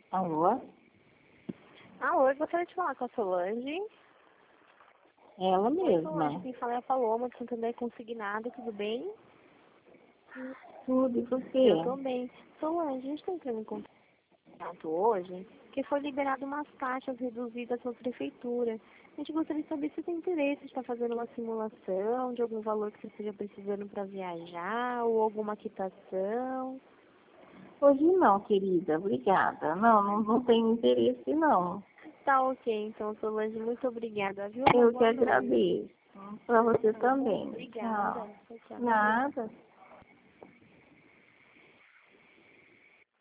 Alô? Alô, eu gostaria de falar com a Solange. Ela Oi, mesma. Solange, quem fala é a Paloma, do Santander Consignado, tudo bem? Tudo, e você? Eu tô bem. Solange, a gente tá entrando em contato hoje, que foi liberado umas taxas reduzidas pela prefeitura. A gente gostaria de saber se tem interesse de estar fazendo uma simulação de algum valor que você esteja precisando para viajar, ou alguma quitação. Hoje não, querida. Obrigada. Não tenho interesse, não. Tá ok, então, Solange, muito obrigada, viu? Uma Eu que boa noite. agradeço. Para você Tá bom? também. Obrigada. Tchau. Tchau, tchau. Nada.